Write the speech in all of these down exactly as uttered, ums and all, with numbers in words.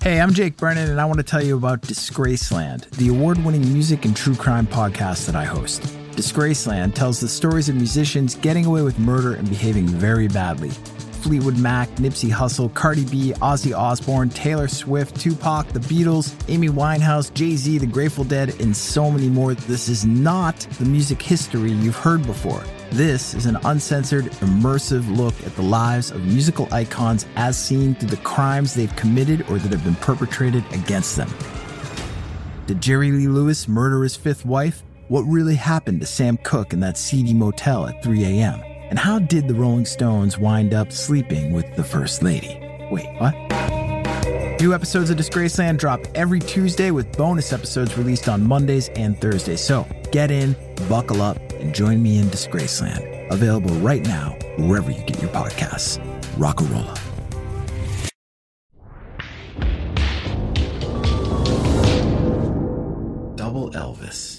Hey, I'm Jake Brennan, and I want to tell you about Disgraceland, the award-winning music and true crime podcast that I host. Disgraceland tells the stories of musicians getting away with murder and behaving very badly. Fleetwood Mac, Nipsey Hussle, Cardi B, Ozzy Osbourne, Taylor Swift, Tupac, The Beatles, Amy Winehouse, Jay-Z, The Grateful Dead, and so many more. This is not the music history you've heard before. This is an uncensored, immersive look at the lives of musical icons as seen through the crimes they've committed or that have been perpetrated against them. Did Jerry Lee Lewis murder his fifth wife? What really happened to Sam Cooke in that seedy motel at three a.m.? And how did the Rolling Stones wind up sleeping with the First Lady? Wait, what? New episodes of Disgraceland drop every Tuesday with bonus episodes released on Mondays and Thursdays. So get in, buckle up, and join me in Disgraceland. Available right now, wherever you get your podcasts. Rock-a-rolla. Double Elvis.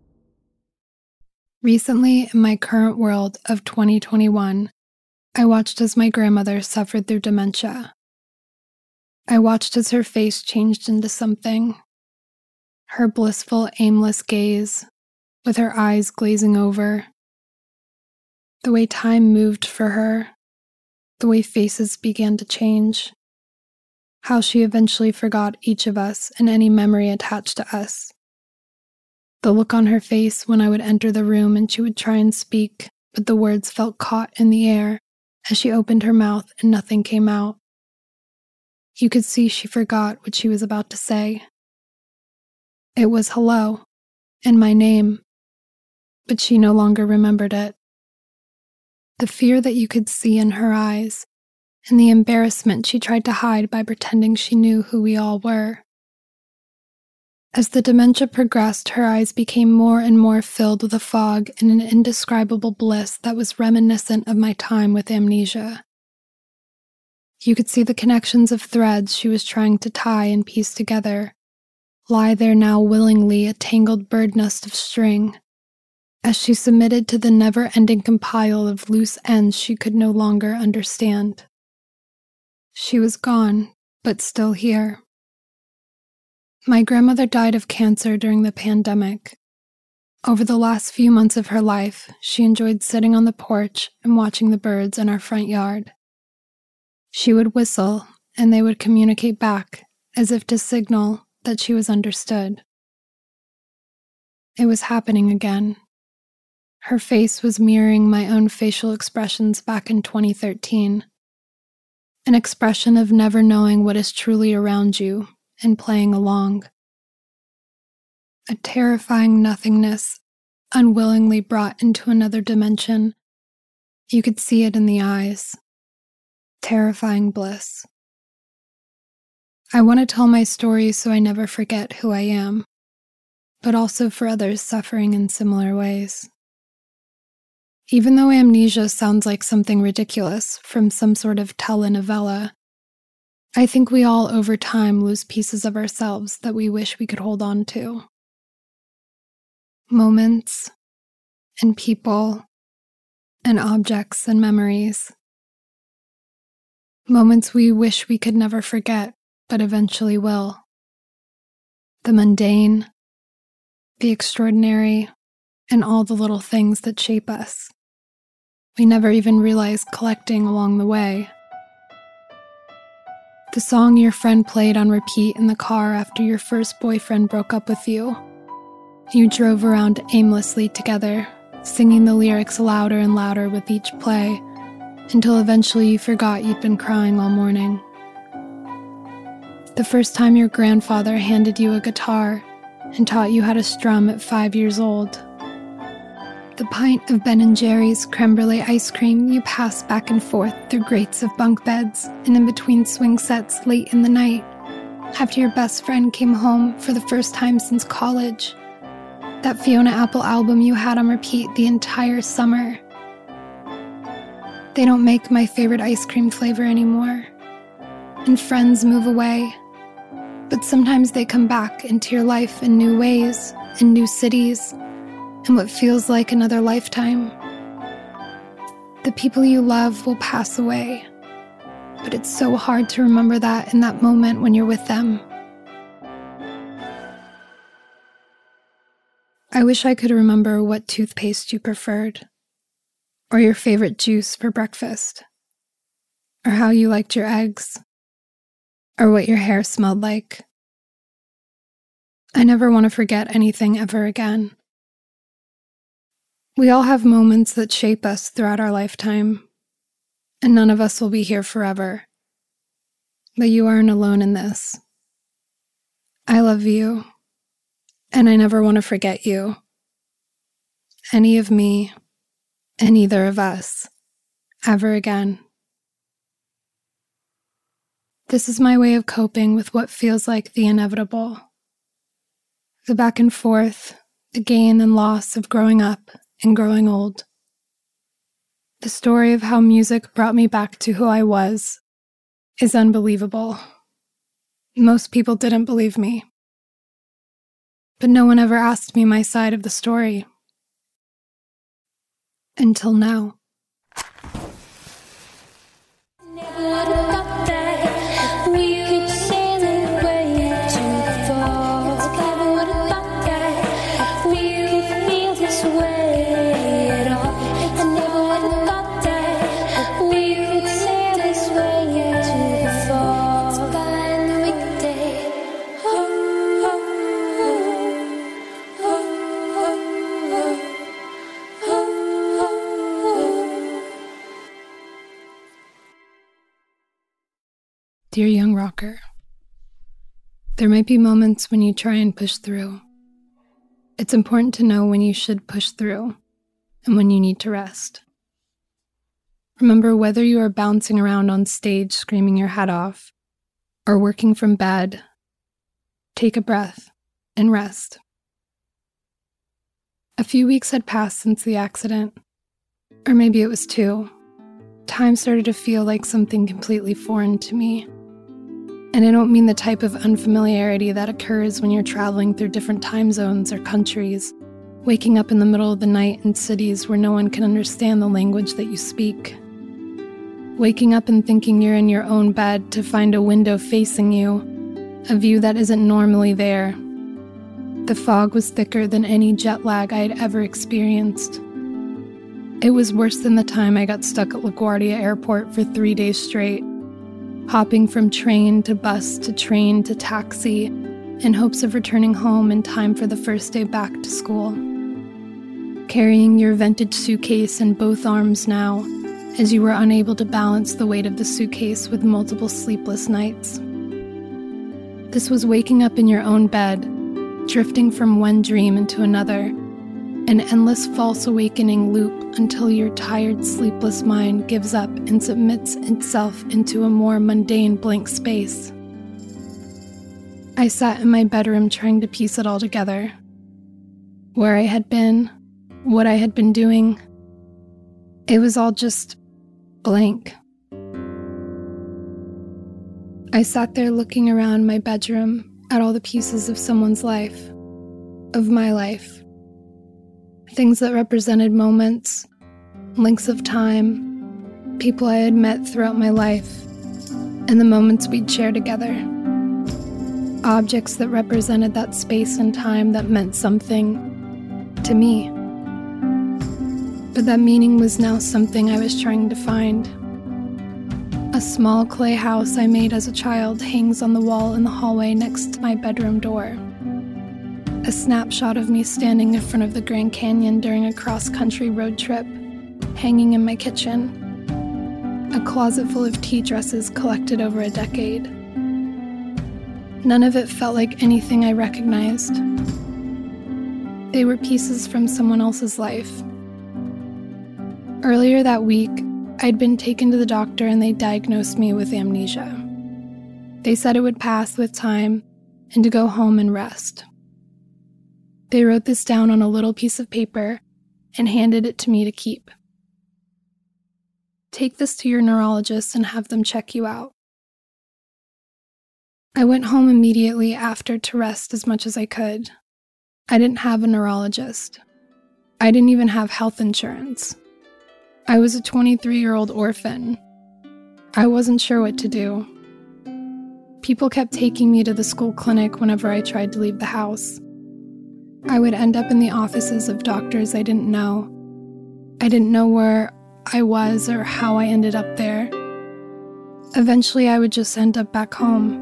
Recently, in my current world of twenty twenty-one, I watched as my grandmother suffered through dementia. I watched as her face changed into something. Her blissful, aimless gaze, with her eyes glazing over. The way time moved for her, the way faces began to change. How she eventually forgot each of us and any memory attached to us. The look on her face when I would enter the room and she would try and speak, but the words felt caught in the air as she opened her mouth and nothing came out. You could see she forgot what she was about to say. It was hello, and my name, but she no longer remembered it. The fear that you could see in her eyes, and the embarrassment she tried to hide by pretending she knew who we all were. As the dementia progressed, her eyes became more and more filled with a fog and an indescribable bliss that was reminiscent of my time with amnesia. You could see the connections of threads she was trying to tie and piece together, lie there now willingly a tangled bird nest of string, as she submitted to the never-ending compile of loose ends she could no longer understand. She was gone, but still here. My grandmother died of cancer during the pandemic. Over the last few months of her life, she enjoyed sitting on the porch and watching the birds in our front yard. She would whistle, and they would communicate back, as if to signal that she was understood. It was happening again. Her face was mirroring my own facial expressions back in twenty thirteen. An expression of never knowing what is truly around you and playing along. A terrifying nothingness, unwillingly brought into another dimension. You could see it in the eyes. Terrifying bliss. I want to tell my story so I never forget who I am, but also for others suffering in similar ways. Even though amnesia sounds like something ridiculous from some sort of telenovela, I think we all over time lose pieces of ourselves that we wish we could hold on to. Moments, and people, and objects and memories. Moments we wish we could never forget, but eventually will. The mundane, the extraordinary, and all the little things that shape us. We never even realize collecting along the way. The song your friend played on repeat in the car after your first boyfriend broke up with you. You drove around aimlessly together, singing the lyrics louder and louder with each play, until eventually you forgot you'd been crying all morning. The first time your grandfather handed you a guitar and taught you how to strum at five years old. The pint of Ben and Jerry's creme brulee ice cream you passed back and forth through grates of bunk beds and in between swing sets late in the night, after your best friend came home for the first time since college. That Fiona Apple album you had on repeat the entire summer. They don't make my favorite ice cream flavor anymore, and friends move away, but sometimes they come back into your life in new ways, in new cities, in what feels like another lifetime. The people you love will pass away, but it's so hard to remember that in that moment when you're with them. I wish I could remember what toothpaste you preferred, or your favorite juice for breakfast, or how you liked your eggs, or what your hair smelled like. I never want to forget anything ever again. We all have moments that shape us throughout our lifetime, and none of us will be here forever. But you aren't alone in this. I love you, and I never want to forget you, any of me, and either of us, ever again. This is my way of coping with what feels like the inevitable. The back and forth, the gain and loss of growing up and growing old. The story of how music brought me back to who I was is unbelievable. Most people didn't believe me. But no one ever asked me my side of the story. Until now. Dear young rocker, there might be moments when you try and push through. It's important to know when you should push through and when you need to rest. Remember, whether you are bouncing around on stage screaming your head off or working from bed, take a breath and rest. A few weeks had passed since the accident, or maybe it was two. Time started to feel like something completely foreign to me. And I don't mean the type of unfamiliarity that occurs when you're traveling through different time zones or countries, waking up in the middle of the night in cities where no one can understand the language that you speak. Waking up and thinking you're in your own bed to find a window facing you, a view that isn't normally there. The fog was thicker than any jet lag I had ever experienced. It was worse than the time I got stuck at LaGuardia Airport for three days straight, hopping from train to bus to train to taxi in hopes of returning home in time for the first day back to school. Carrying your vintage suitcase in both arms now, as you were unable to balance the weight of the suitcase with multiple sleepless nights. This was waking up in your own bed, drifting from one dream into another, an endless false awakening loop until your tired, sleepless mind gives up and submits itself into a more mundane blank space. I sat in my bedroom trying to piece it all together. Where I had been, what I had been doing. It was all just blank. I sat there looking around my bedroom at all the pieces of someone's life, of my life. Things that represented moments, links of time, people I had met throughout my life, and the moments we'd share together. Objects that represented that space and time that meant something to me. But that meaning was now something I was trying to find. A small clay house I made as a child hangs on the wall in the hallway next to my bedroom door. A snapshot of me standing in front of the Grand Canyon during a cross-country road trip, hanging in my kitchen. A closet full of tea dresses collected over a decade. None of it felt like anything I recognized. They were pieces from someone else's life. Earlier that week, I'd been taken to the doctor and they diagnosed me with amnesia. They said it would pass with time and to go home and rest. They wrote this down on a little piece of paper and handed it to me to keep. Take this to your neurologist and have them check you out. I went home immediately after to rest as much as I could. I didn't have a neurologist. I didn't even have health insurance. I was a twenty-three-year-old orphan. I wasn't sure what to do. People kept taking me to the school clinic whenever I tried to leave the house. I would end up in the offices of doctors I didn't know. I didn't know where I was or how I ended up there. Eventually, I would just end up back home.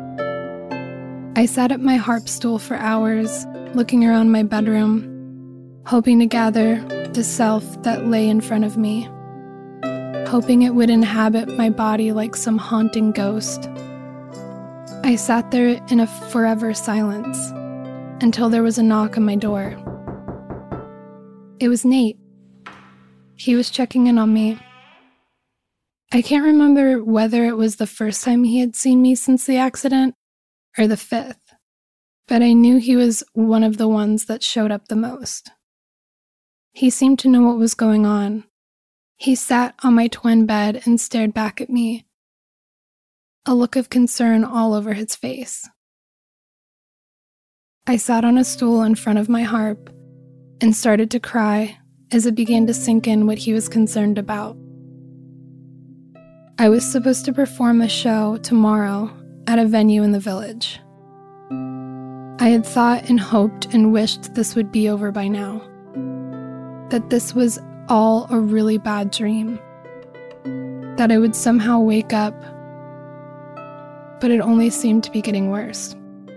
I sat at my harp stool for hours, looking around my bedroom, hoping to gather the self that lay in front of me, hoping it would inhabit my body like some haunting ghost. I sat there in a forever silence until there was a knock on my door. It was Nate. He was checking in on me. I can't remember whether it was the first time he had seen me since the accident or the fifth, but I knew he was one of the ones that showed up the most. He seemed to know what was going on. He sat on my twin bed and stared back at me, a look of concern all over his face. I sat on a stool in front of my harp and started to cry as it began to sink in what he was concerned about. I was supposed to perform a show tomorrow at a venue in the village. I had thought and hoped and wished this would be over by now, that this was all a really bad dream, that I would somehow wake up, but it only seemed to be getting worse.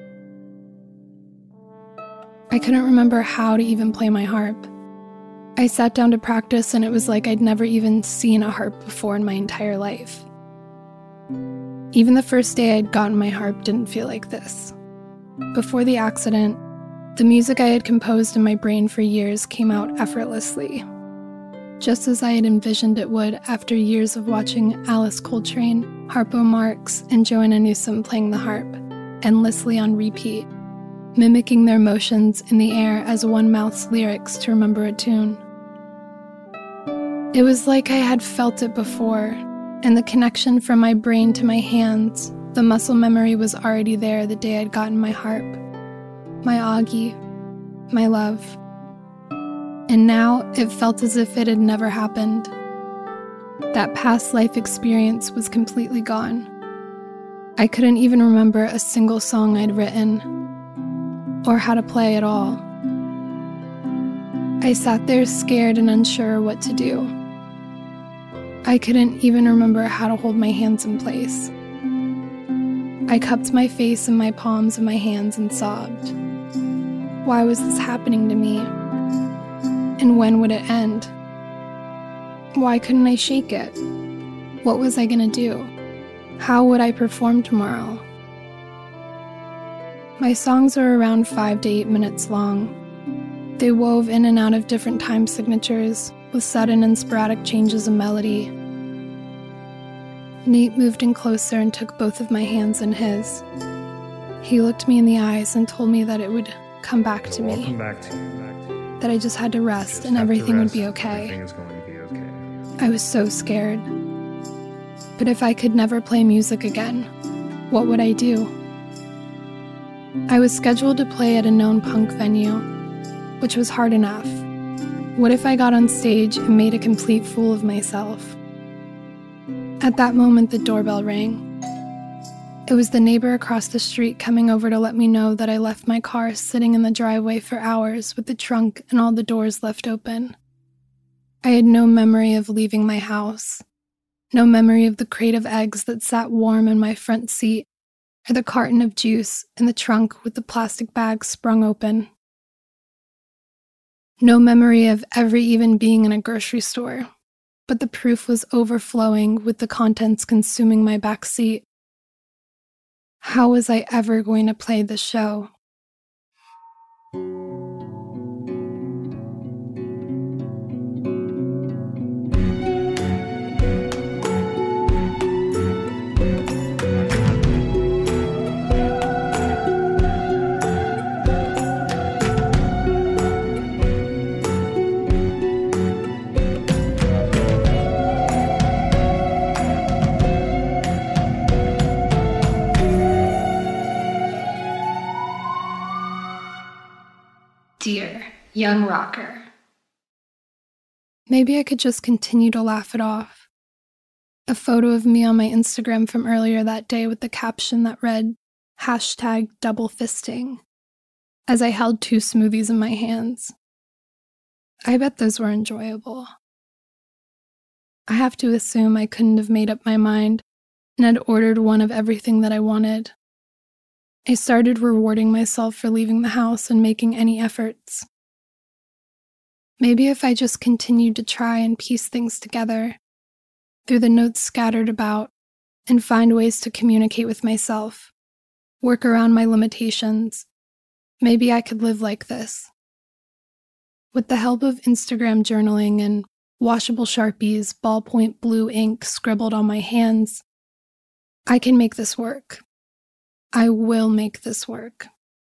I couldn't remember how to even play my harp. I sat down to practice and it was like I'd never even seen a harp before in my entire life. Even the first day I'd gotten my harp didn't feel like this. Before the accident, the music I had composed in my brain for years came out effortlessly, just as I had envisioned it would after years of watching Alice Coltrane, Harpo Marx, and Joanna Newsom playing the harp, endlessly on repeat, mimicking their motions in the air as one mouths lyrics to remember a tune. It was like I had felt it before, and the connection from my brain to my hands, the muscle memory was already there the day I'd gotten my harp, my Augie, my love. And now it felt as if it had never happened. That past life experience was completely gone. I couldn't even remember a single song I'd written, or how to play at all. I sat there scared and unsure what to do. I couldn't even remember how to hold my hands in place. I cupped my face in my palms of my hands and sobbed. Why was this happening to me? And when would it end? Why couldn't I shake it? What was I gonna do? How would I perform tomorrow? My songs are around five to eight minutes long. They wove in and out of different time signatures with sudden and sporadic changes of melody. Nate moved in closer and took both of my hands in his. He looked me in the eyes and told me that it would come back to me. Come back to you, back to you. That I just had to rest and everything would be okay. Everything is going to be okay. I was so scared. But if I could never play music again, what would I do? I was scheduled to play at a known punk venue, which was hard enough. What if I got on stage and made a complete fool of myself? At that moment, the doorbell rang. It was the neighbor across the street coming over to let me know that I left my car sitting in the driveway for hours with the trunk and all the doors left open. I had no memory of leaving my house, no memory of the crate of eggs that sat warm in my front seat, or the carton of juice in the trunk with the plastic bag sprung open. No memory of ever even being in a grocery store, but the proof was overflowing with the contents consuming my back seat. How was I ever going to play the show? Dear young rocker. Maybe I could just continue to laugh it off. A photo of me on my Instagram from earlier that day with the caption that read, hashtag double fisting, as I held two smoothies in my hands. I bet those were enjoyable. I have to assume I couldn't have made up my mind and had ordered one of everything that I wanted. I started rewarding myself for leaving the house and making any efforts. Maybe if I just continued to try and piece things together, through the notes scattered about, and find ways to communicate with myself, work around my limitations, maybe I could live like this. With the help of Instagram journaling and washable Sharpies, ballpoint blue ink scribbled on my hands, I can make this work. I will make this work.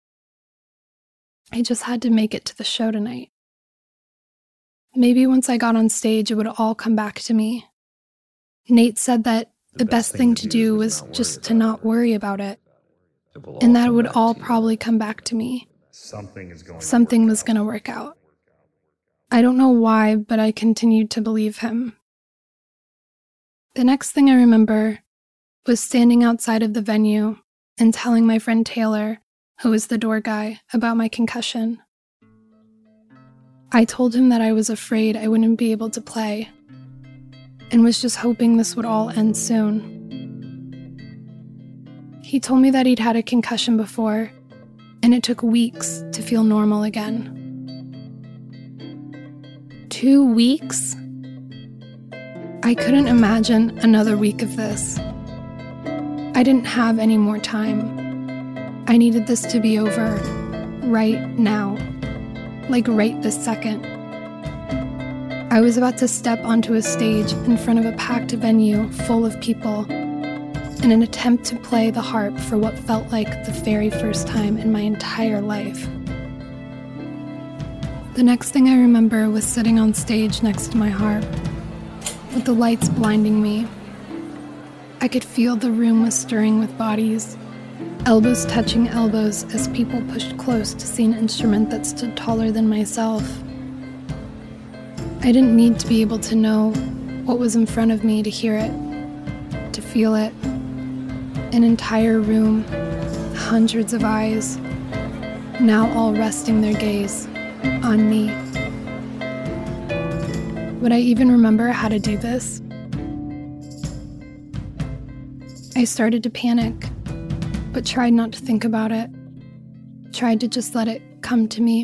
I just had to make it to the show tonight. Maybe once I got on stage, it would all come back to me. Nate said that the best thing to do was just to not worry about it, and that it would all probably come back to me. Something is going Something was going to work out. I don't know why, but I continued to believe him. The next thing I remember was standing outside of the venue and telling my friend Taylor, who was the door guy, about my concussion. I told him that I was afraid I wouldn't be able to play and was just hoping this would all end soon. He told me that he'd had a concussion before, and it took weeks to feel normal again. Two weeks? I couldn't imagine another week of this. I didn't have any more time. I needed this to be over right now, like right this second. I was about to step onto a stage in front of a packed venue full of people in an attempt to play the harp for what felt like the very first time in my entire life. The next thing I remember was sitting on stage next to my harp, with the lights blinding me. I could feel the room was stirring with bodies, elbows touching elbows as people pushed close to see an instrument that stood taller than myself. I didn't need to be able to know what was in front of me to hear it, to feel it. An entire room, hundreds of eyes, now all resting their gaze on me. Would I even remember how to do this? I started to panic, but tried not to think about it. Tried to just let it come to me.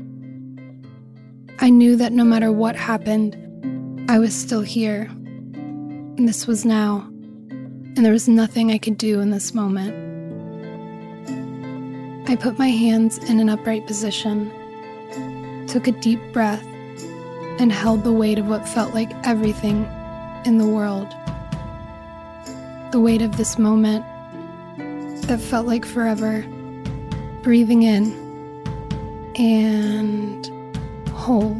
I knew that no matter what happened, I was still here. And this was now. And there was nothing I could do in this moment. I put my hands in an upright position, took a deep breath, and held the weight of what felt like everything in the world. The weight of this moment that felt like forever, breathing in and hold.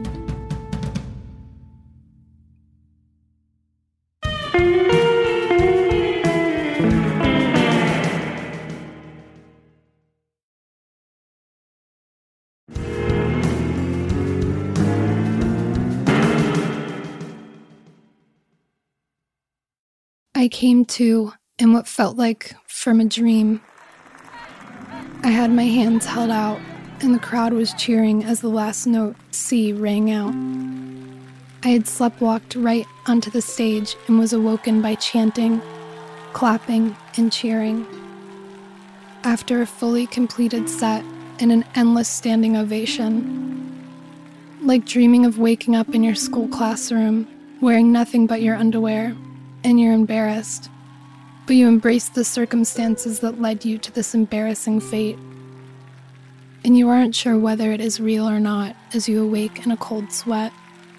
I came to in what felt like from a dream. I had my hands held out, and the crowd was cheering as the last note, C, rang out. I had sleptwalked right onto the stage and was awoken by chanting, clapping, and cheering. After a fully completed set and an endless standing ovation, like dreaming of waking up in your school classroom, wearing nothing but your underwear, and you're embarrassed, but you embrace the circumstances that led you to this embarrassing fate. And you aren't sure whether it is real or not as you awake in a cold sweat.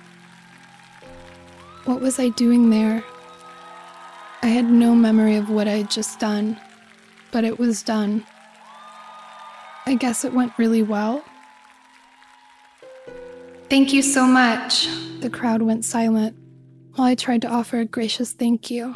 What was I doing there? I had no memory of what I had just done, but it was done. I guess it went really well. Thank you so much. The crowd went silent while I tried to offer a gracious thank you.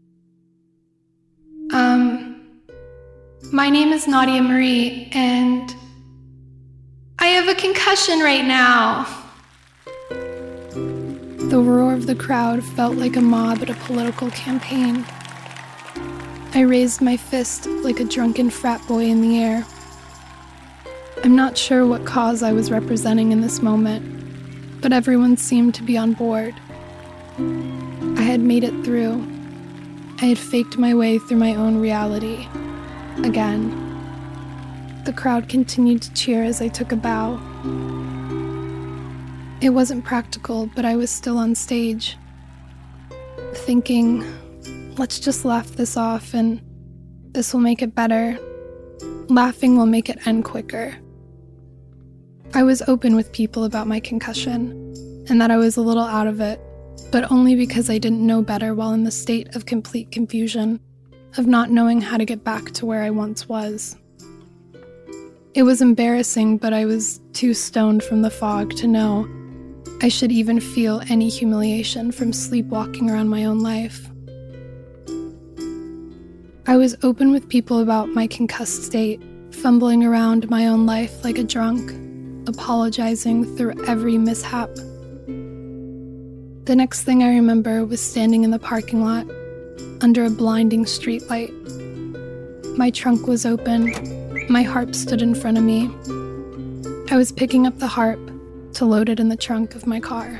Um, my name is Nadia Marie, and I have a concussion right now. The roar of the crowd felt like a mob at a political campaign. I raised my fist like a drunken frat boy in the air. I'm not sure what cause I was representing in this moment, but everyone seemed to be on board. I had made it through. I had faked my way through my own reality. Again. The crowd continued to cheer as I took a bow. It wasn't practical, but I was still on stage, thinking, let's just laugh this off and this will make it better. Laughing will make it end quicker. I was open with people about my concussion and that I was a little out of it, but only because I didn't know better while in the state of complete confusion, of not knowing how to get back to where I once was. It was embarrassing, but I was too stoned from the fog to know I should even feel any humiliation from sleepwalking around my own life. I was open with people about my concussed state, fumbling around my own life like a drunk, apologizing through every mishap. The next thing I remember was standing in the parking lot under a blinding streetlight. My trunk was open. My harp stood in front of me. I was picking up the harp to load it in the trunk of my car.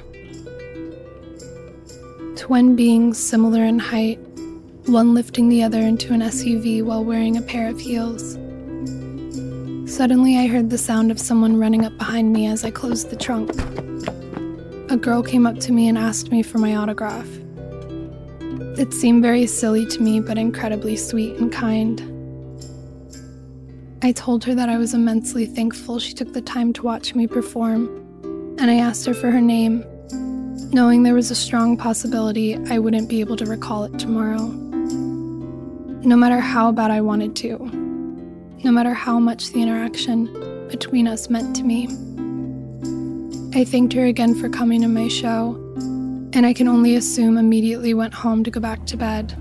Twin beings similar in height, one lifting the other into an S U V while wearing a pair of heels. Suddenly I heard the sound of someone running up behind me as I closed the trunk. A girl came up to me and asked me for my autograph. It seemed very silly to me, but incredibly sweet and kind. I told her that I was immensely thankful she took the time to watch me perform, and I asked her for her name, knowing there was a strong possibility I wouldn't be able to recall it tomorrow. No matter how bad I wanted to, no matter how much the interaction between us meant to me. I thanked her again for coming to my show, and I can only assume immediately went home to go back to bed.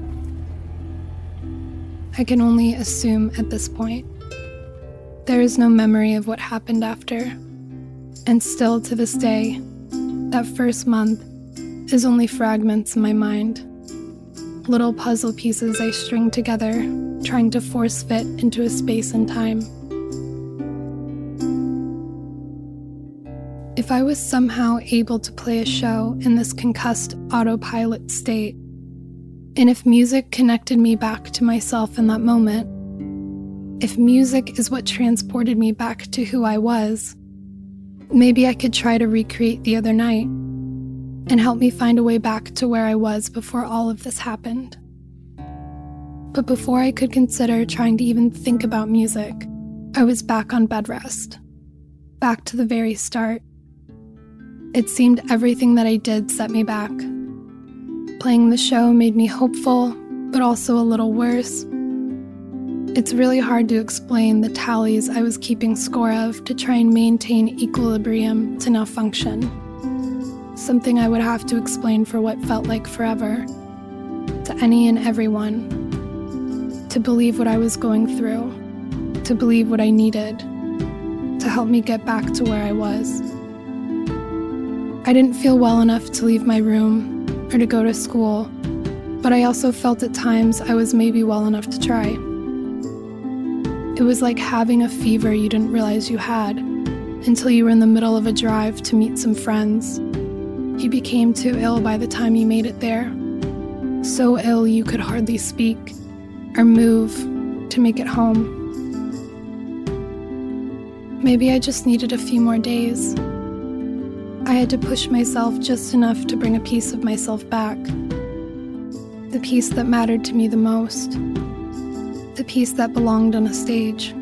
I can only assume at this point. There is no memory of what happened after, and still to this day, that first month is only fragments in my mind, little puzzle pieces I string together, trying to force fit into a space and time. If I was somehow able to play a show in this concussed autopilot state, and if music connected me back to myself in that moment, if music is what transported me back to who I was, maybe I could try to recreate the other night and help me find a way back to where I was before all of this happened. But before I could consider trying to even think about music, I was back on bed rest, back to the very start. It seemed everything that I did set me back. Playing the show made me hopeful, but also a little worse. It's really hard to explain the tallies I was keeping score of to try and maintain equilibrium to now function. Something I would have to explain for what felt like forever. To any and everyone. To believe what I was going through. To believe what I needed. To help me get back to where I was. I didn't feel well enough to leave my room or to go to school, but I also felt at times I was maybe well enough to try. It was like having a fever you didn't realize you had until you were in the middle of a drive to meet some friends. You became too ill by the time you made it there. So ill you could hardly speak or move to make it home. Maybe I just needed a few more days. I had to push myself just enough to bring a piece of myself back. The piece that mattered to me the most. The piece that belonged on a stage.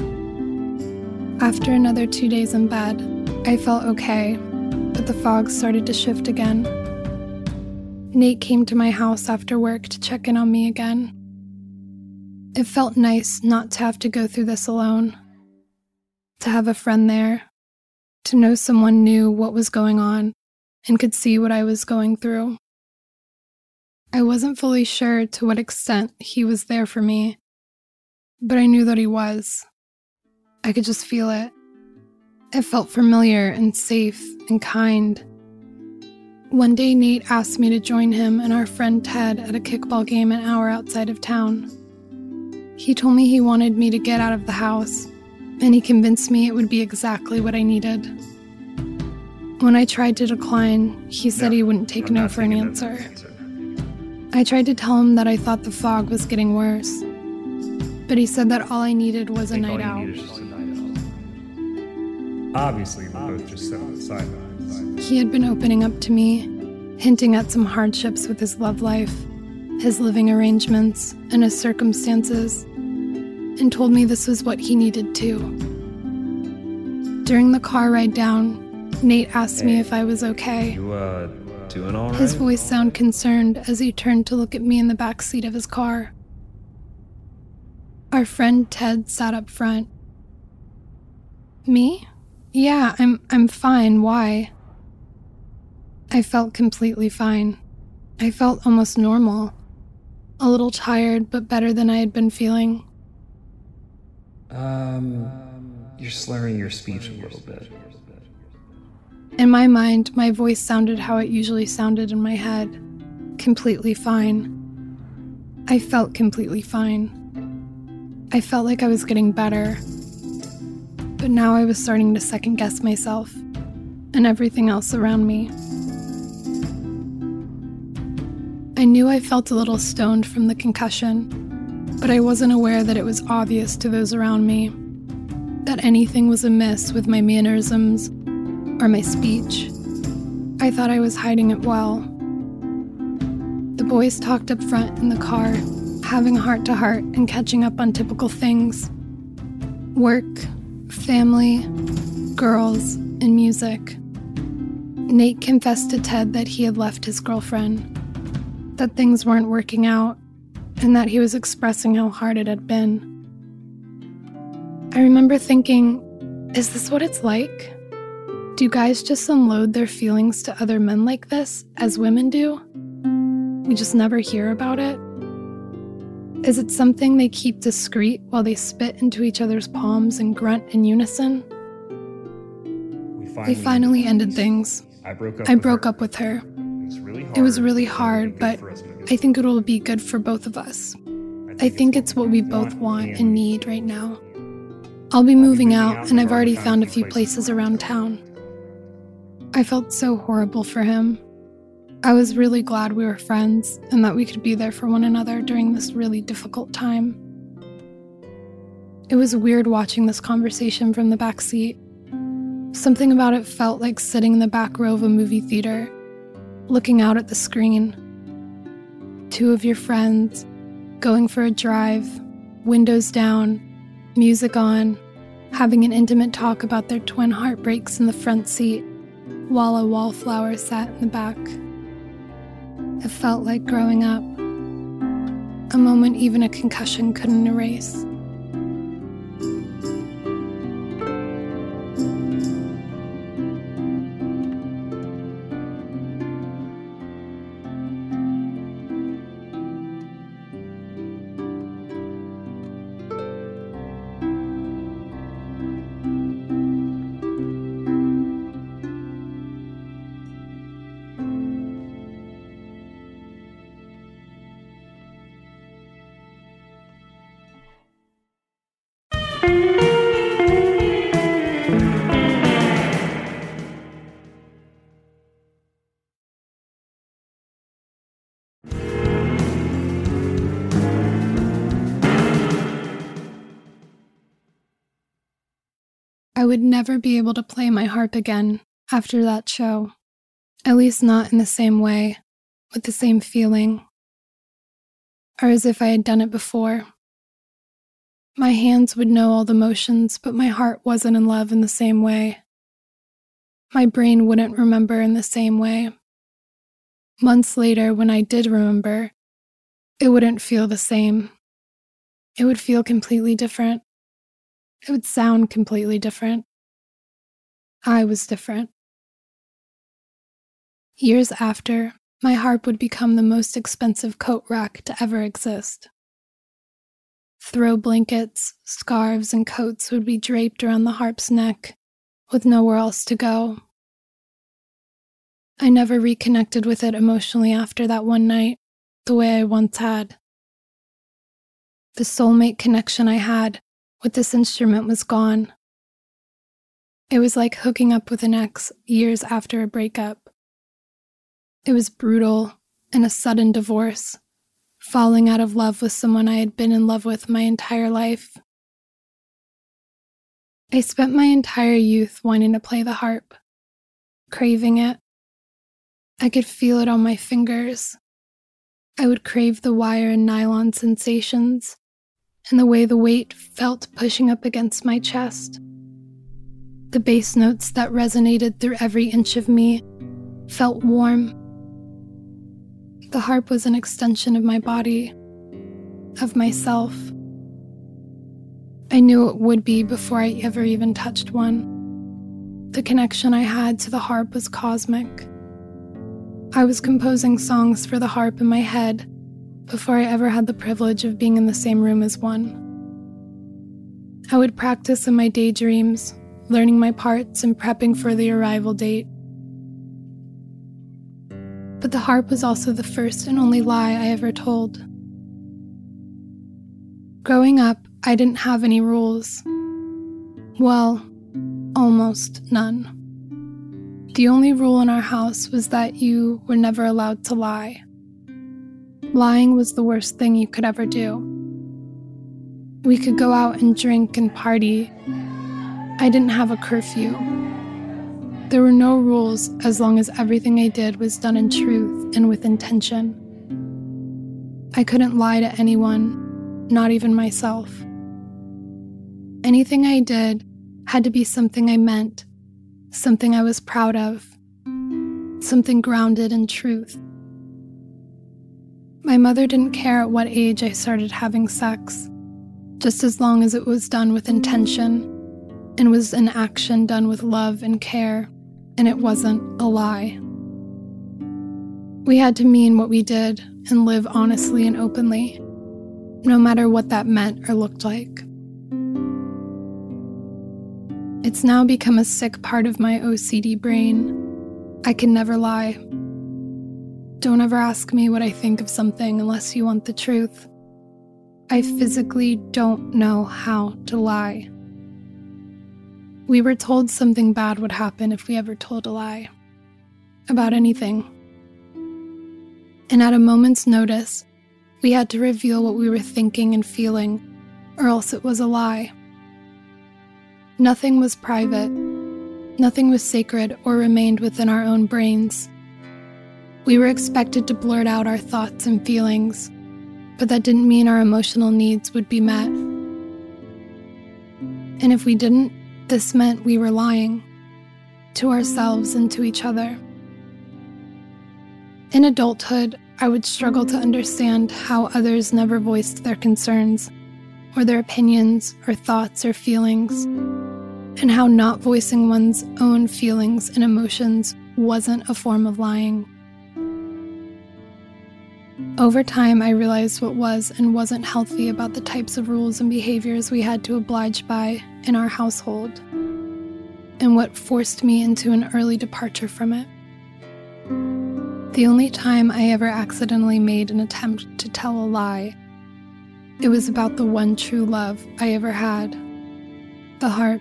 After another two days in bed, I felt okay, but the fog started to shift again. Nate came to my house after work to check in on me again. It felt nice not to have to go through this alone. To have a friend there. To know someone knew what was going on and could see what I was going through. I wasn't fully sure to what extent he was there for me, but I knew that he was. I could just feel it. It felt familiar and safe and kind. One day, Nate asked me to join him and our friend Ted at a kickball game an hour outside of town. He told me he wanted me to get out of the house, and he convinced me it would be exactly what I needed. When I tried to decline, he said No, he wouldn't take I'm no not for an taking no for answer. an answer. I tried to tell him that I thought the fog was getting worse, but he said that all I needed was a I think night all out. you need is just a night out. Obviously, we're both just sitting on the sidelines. He had been opening up to me, hinting at some hardships with his love life, his living arrangements, and his circumstances, and told me this was what he needed too. During the car ride down, Nate asked me if I was okay. You, uh, doing all right? His voice sounded concerned as he turned to look at me in the back seat of his car. Our friend Ted sat up front. Me? Yeah, I'm I'm fine. Why? I felt completely fine. I felt almost normal. A little tired, but better than I had been feeling. Um, you're slurring your speech a little bit. In my mind, my voice sounded how it usually sounded in my head. Completely fine. I felt completely fine. I felt like I was getting better. But now I was starting to second guess myself and everything else around me. I knew I felt a little stoned from the concussion, but I wasn't aware that it was obvious to those around me, that anything was amiss with my mannerisms or my speech. I thought I was hiding it well. The boys talked up front in the car, having a heart-to-heart and catching up on typical things. Work, family, girls, and music. Nate confessed to Ted that he had left his girlfriend, that things weren't working out, and that he was expressing how hard it had been. I remember thinking, is this what it's like? Do guys just unload their feelings to other men like this, as women do? We just never hear about it? Is it something they keep discreet while they spit into each other's palms and grunt in unison? We We finally ended things. I broke up I with broke her. up with her. It was really hard. It was really It's hard, good but for us because I think it will be good for both of us. I think it's what we both want and need right now. I'll be moving out, and I've already found a few places around town. I felt so horrible for him. I was really glad we were friends and that we could be there for one another during this really difficult time. It was weird watching this conversation from the back seat. Something about it felt like sitting in the back row of a movie theater, looking out at the screen. Two of your friends, going for a drive, windows down, music on, having an intimate talk about their twin heartbreaks in the front seat, while a wallflower sat in the back. It felt like growing up, a moment even a concussion couldn't erase. I would never be able to play my harp again after that show, at least not in the same way, with the same feeling, or as if I had done it before. My hands would know all the motions, but my heart wasn't in love in the same way. My brain wouldn't remember in the same way. Months later, when I did remember, it wouldn't feel the same. It would feel completely different. It would sound completely different. I was different. Years after, my harp would become the most expensive coat rack to ever exist. Throw blankets, scarves, and coats would be draped around the harp's neck, with nowhere else to go. I never reconnected with it emotionally after that one night, the way I once had. The soulmate connection I had with this instrument was gone. It was like hooking up with an ex years after a breakup. It was brutal and a sudden divorce, falling out of love with someone I had been in love with my entire life. I spent my entire youth wanting to play the harp, craving it. I could feel it on my fingers. I would crave the wire and nylon sensations and the way the weight felt pushing up against my chest. The bass notes that resonated through every inch of me felt warm. The harp was an extension of my body, of myself. I knew it would be before I ever even touched one. The connection I had to the harp was cosmic. I was composing songs for the harp in my head before I ever had the privilege of being in the same room as one. I would practice in my daydreams, learning my parts and prepping for the arrival date. But the harp was also the first and only lie I ever told. Growing up, I didn't have any rules. Well, almost none. The only rule in our house was that you were never allowed to lie. Lying was the worst thing you could ever do. We could go out and drink and party. I didn't have a curfew. There were no rules as long as everything I did was done in truth and with intention. I couldn't lie to anyone, not even myself. Anything I did had to be something I meant, something I was proud of, something grounded in truth. My mother didn't care at what age I started having sex, just as long as it was done with intention and was an action done with love and care, and it wasn't a lie. We had to mean what we did and live honestly and openly, no matter what that meant or looked like. It's now become a sick part of my O C D brain. I can never lie. Don't ever ask me what I think of something unless you want the truth. I physically don't know how to lie. We were told something bad would happen if we ever told a lie. About anything. And at a moment's notice, we had to reveal what we were thinking and feeling, or else it was a lie. Nothing was private. Nothing was sacred or remained within our own brains. We were expected to blurt out our thoughts and feelings, but that didn't mean our emotional needs would be met. And if we didn't, this meant we were lying to ourselves and to each other. In adulthood, I would struggle to understand how others never voiced their concerns, or their opinions, or thoughts, or feelings, and how not voicing one's own feelings and emotions wasn't a form of lying. Over time, I realized what was and wasn't healthy about the types of rules and behaviors we had to oblige by in our household, and what forced me into an early departure from it. The only time I ever accidentally made an attempt to tell a lie, it was about the one true love I ever had, the harp.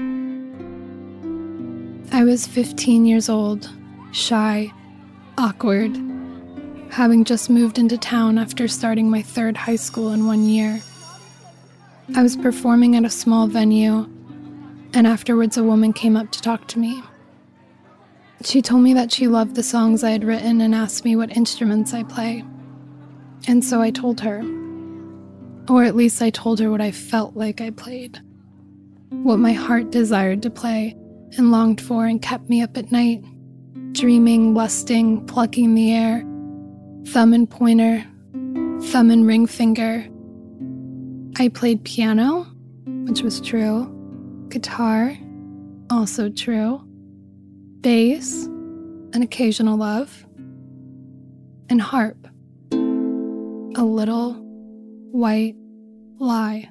I was fifteen years old, shy, awkward, having just moved into town after starting my third high school in one year. I was performing at a small venue, and afterwards a woman came up to talk to me. She told me that she loved the songs I had written and asked me what instruments I play. And so I told her. Or at least I told her what I felt like I played. What my heart desired to play and longed for and kept me up at night, dreaming, lusting, plucking the air, thumb and pointer, thumb and ring finger. I played piano, which was true, guitar, also true, bass, an occasional love, and harp, a little white lie.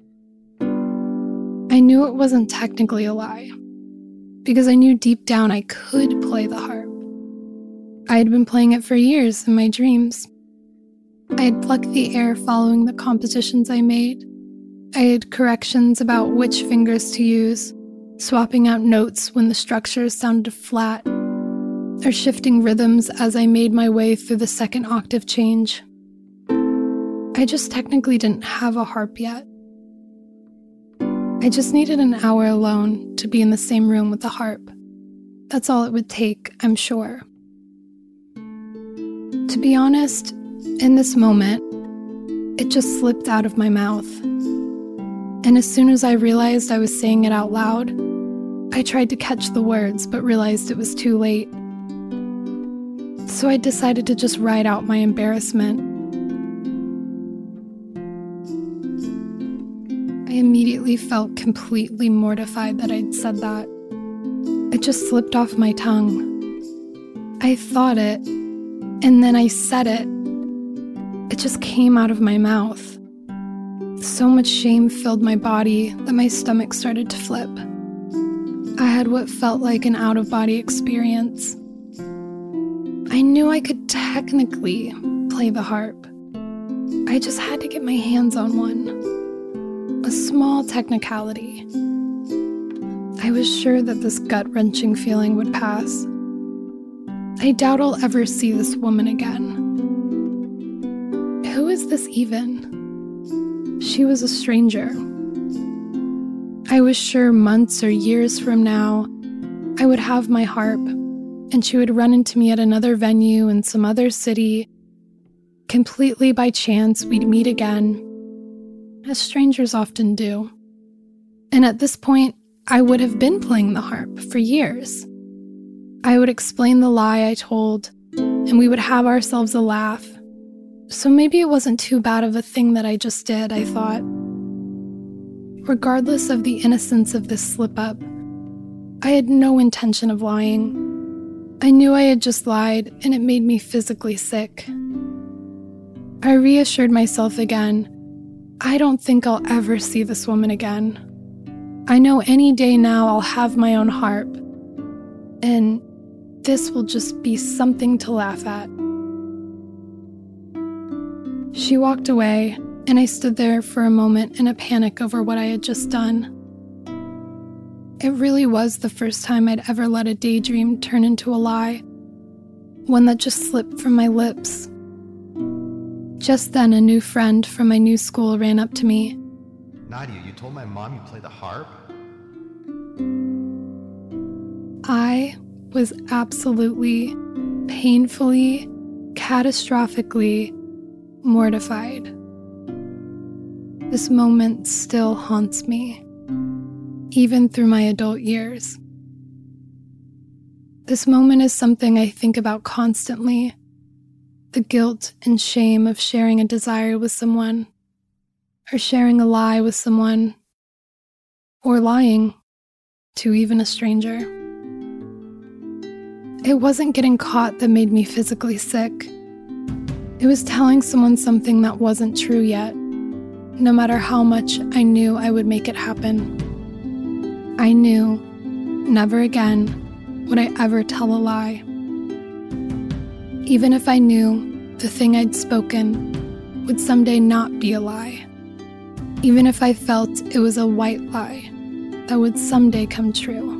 I knew it wasn't technically a lie, because I knew deep down I could play the harp. I had been playing it for years in my dreams. I had plucked the air following the compositions I made. I had corrections about which fingers to use, swapping out notes when the structures sounded flat, or shifting rhythms as I made my way through the second octave change. I just technically didn't have a harp yet. I just needed an hour alone to be in the same room with the harp. That's all it would take, I'm sure. To be honest, in this moment, it just slipped out of my mouth. And as soon as I realized I was saying it out loud, I tried to catch the words but realized it was too late. So I decided to just ride out my embarrassment. I immediately felt completely mortified that I'd said that. It just slipped off my tongue. I thought it, and then I said it. It just came out of my mouth. So much shame filled my body that my stomach started to flip. I had what felt like an out-of-body experience. I knew I could technically play the harp. I just had to get my hands on one. A small technicality. I was sure that this gut-wrenching feeling would pass. I doubt I'll ever see this woman again. Who is this even? She was a stranger. I was sure months or years from now, I would have my harp, and she would run into me at another venue in some other city. Completely by chance, we'd meet again, as strangers often do. And at this point, I would have been playing the harp for years. I would explain the lie I told, and we would have ourselves a laugh. So maybe it wasn't too bad of a thing that I just did, I thought. Regardless of the innocence of this slip-up, I had no intention of lying. I knew I had just lied, and it made me physically sick. I reassured myself again, I don't think I'll ever see this woman again. I know any day now I'll have my own harp, and this will just be something to laugh at. She walked away, and I stood there for a moment in a panic over what I had just done. It really was the first time I'd ever let a daydream turn into a lie, one that just slipped from my lips. Just then, a new friend from my new school ran up to me. Nadia, you told my mom you play the harp? I was absolutely, painfully, catastrophically mortified. This moment still haunts me, even through my adult years. This moment is something I think about constantly, the guilt and shame of sharing a desire with someone, or sharing a lie with someone, or lying to even a stranger. It wasn't getting caught that made me physically sick. It was telling someone something that wasn't true yet, no matter how much I knew I would make it happen. I knew, never again would I ever tell a lie. Even if I knew the thing I'd spoken would someday not be a lie. Even if I felt it was a white lie that would someday come true.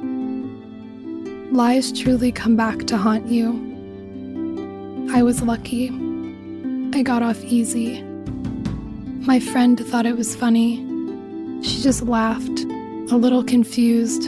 Lies truly come back to haunt you. I was lucky. I got off easy. My friend thought it was funny. She just laughed, a little confused.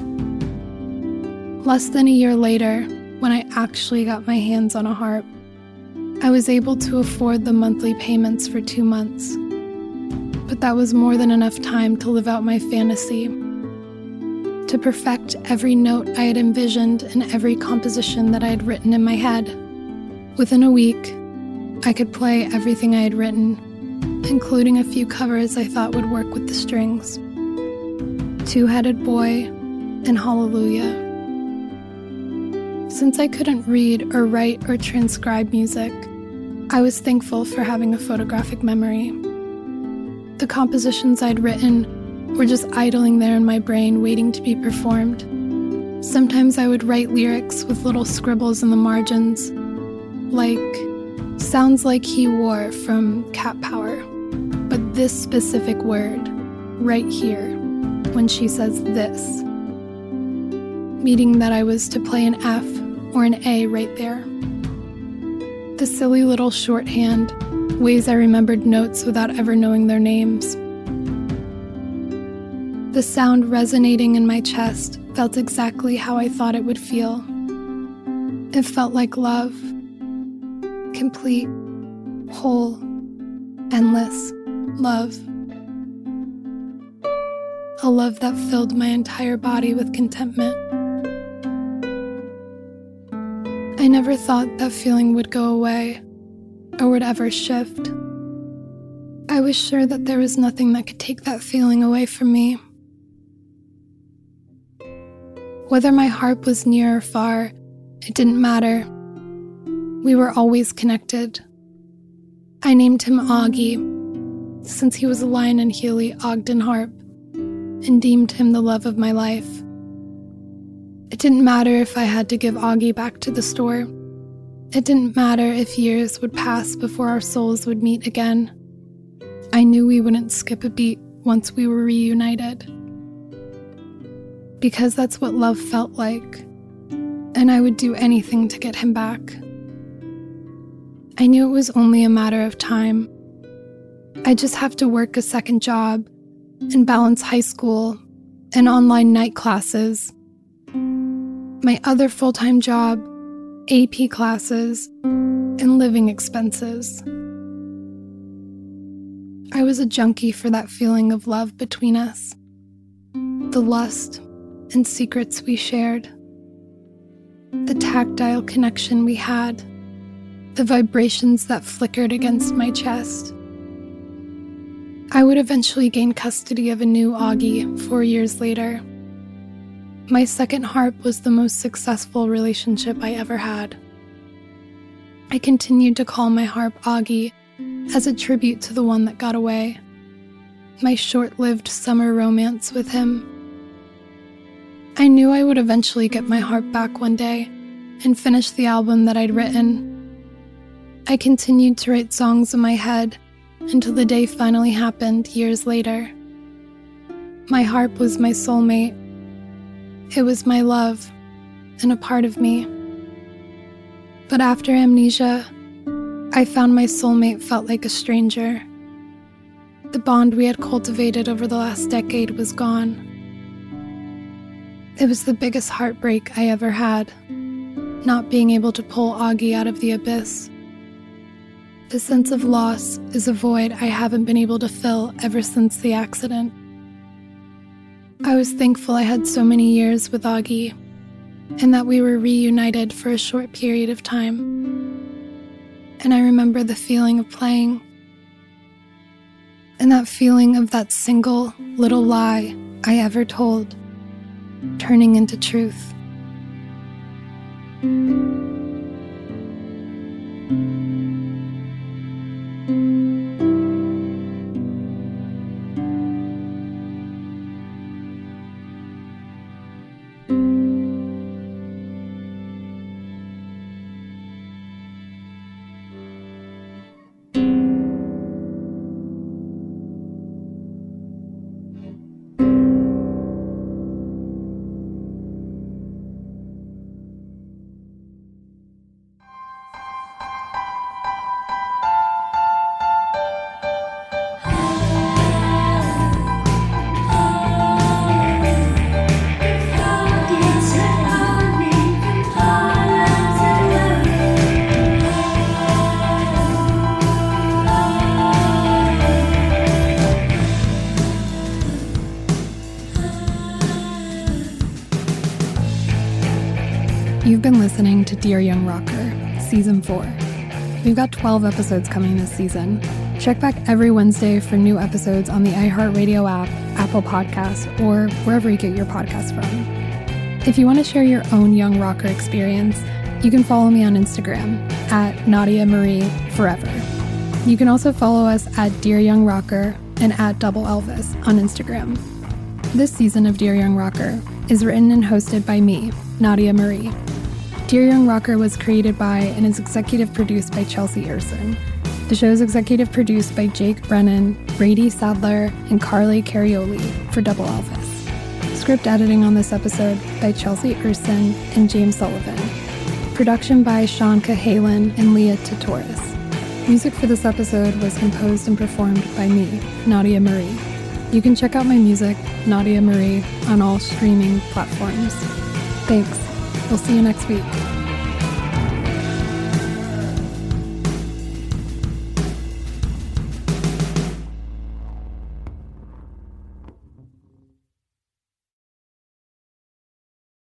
Less than a year later, when I actually got my hands on a harp, I was able to afford the monthly payments for two months. But that was more than enough time to live out my fantasy, to perfect every note I had envisioned and every composition that I had written in my head. Within a week, I could play everything I had written, including a few covers I thought would work with the strings. Two-Headed Boy and Hallelujah. Since I couldn't read or write or transcribe music, I was thankful for having a photographic memory. The compositions I'd written were just idling there in my brain waiting to be performed. Sometimes I would write lyrics with little scribbles in the margins, like, sounds like he wore from Cat Power, but this specific word, right here, when she says this, meaning that I was to play an F or an A right there. The silly little shorthand, ways I remembered notes without ever knowing their names. The sound resonating in my chest felt exactly how I thought it would feel. It felt like love. Complete, whole, endless love. A love that filled my entire body with contentment. I never thought that feeling would go away or would ever shift. I was sure that there was nothing that could take that feeling away from me. Whether my harp was near or far, it didn't matter. We were always connected. I named him Augie, since he was a Lionel Healy Ogden harp, and deemed him the love of my life. It didn't matter if I had to give Augie back to the store. It didn't matter if years would pass before our souls would meet again. I knew we wouldn't skip a beat once we were reunited. Because that's what love felt like, and I would do anything to get him back. I knew it was only a matter of time. I just have to work a second job and balance high school and online night classes, my other full-time job, A P classes, and living expenses. I was a junkie for that feeling of love between us, the lust and secrets we shared, the tactile connection we had, the vibrations that flickered against my chest. I would eventually gain custody of a new Augie four years later. My second harp was the most successful relationship I ever had. I continued to call my harp Augie as a tribute to the one that got away, my short-lived summer romance with him. I knew I would eventually get my harp back one day and finish the album that I'd written. I continued to write songs in my head until the day finally happened years later. My harp was my soulmate. It was my love and a part of me. But after amnesia, I found my soulmate felt like a stranger. The bond we had cultivated over the last decade was gone. It was the biggest heartbreak I ever had, not being able to pull Augie out of the abyss. The sense of loss is a void I haven't been able to fill ever since the accident. I was thankful I had so many years with Augie, and that we were reunited for a short period of time. And I remember the feeling of playing, and that feeling of that single little lie I ever told turning into truth. You've been listening to Dear Young Rocker, Season four. We've got twelve episodes coming this season. Check back every Wednesday for new episodes on the iHeartRadio app, Apple Podcasts, or wherever you get your podcasts from. If you want to share your own Young Rocker experience, you can follow me on Instagram, at Nadia Marie Forever. You can also follow us at Dear Young Rocker and at Double Elvis on Instagram. This season of Dear Young Rocker, is written and hosted by me, Nadia Marie. Dear Young Rocker was created by and is executive produced by Chelsea Erson. The show is executive produced by Jake Brennan, Brady Sadler, and Carly Carioli for Double Elvis. Script editing on this episode by Chelsea Erson and James Sullivan. Production by Sean Cahalan and Leah Titoris. Music for this episode was composed and performed by me, Nadia Marie. You can check out my music, Nadia Marie, on all streaming platforms. Thanks. We'll see you next week.